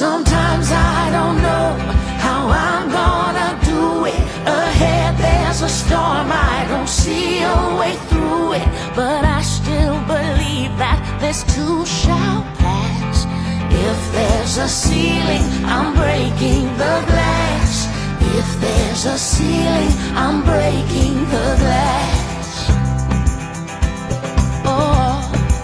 Sometimes I don't know how I'm gonna do it. Ahead there's a storm, I don't see a way through it, but I still believe that this too shall pass. If there's a ceiling, I'm breaking the glass. If there's a ceiling, I'm breaking the glass. Oh.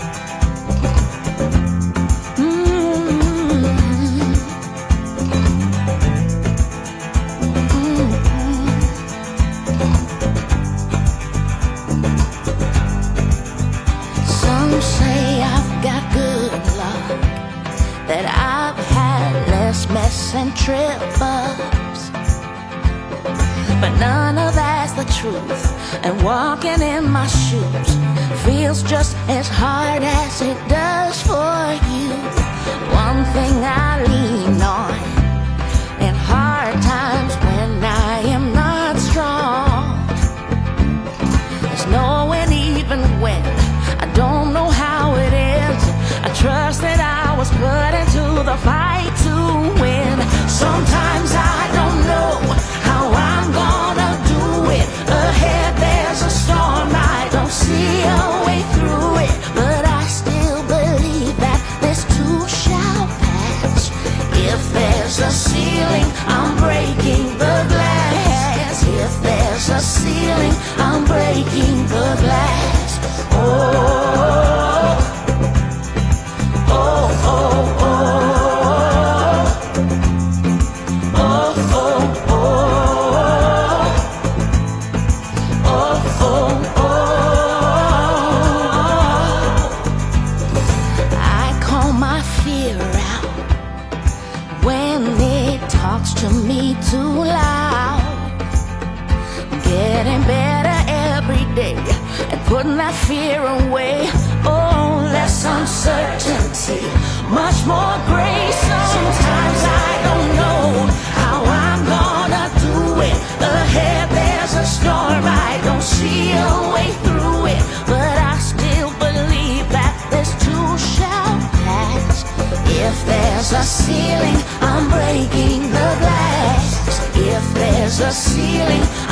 Some say I've got good luck, that I've had less mess and trip-ups, but none of that's the truth. And walking in my shoes feels just as hard as it does for you. One thing I lean on in hard times when I am not strong is knowing even when I don't know how it ends, I trust that I was put into the fight to win. Sometimes I don't know how I'm gonna do it. Ahead there's a storm, I don't see a way through it, but I still believe that this too shall pass. If there's a ceiling, I'm breaking the glass. If there's a ceiling, I'm breaking the glass. Oh, oh, oh, oh, oh, oh, oh, oh, oh. I call my fear out when it talks to me too loud. Getting better every day and putting that fear away. Oh, less uncertainty, much more grace. Sometimes I don't know how I'm gonna do it. Ahead there's a storm, I don't see a way through it, but I still believe that this too shall pass. If there's a ceiling, I'm breaking the glass. If there's a ceiling,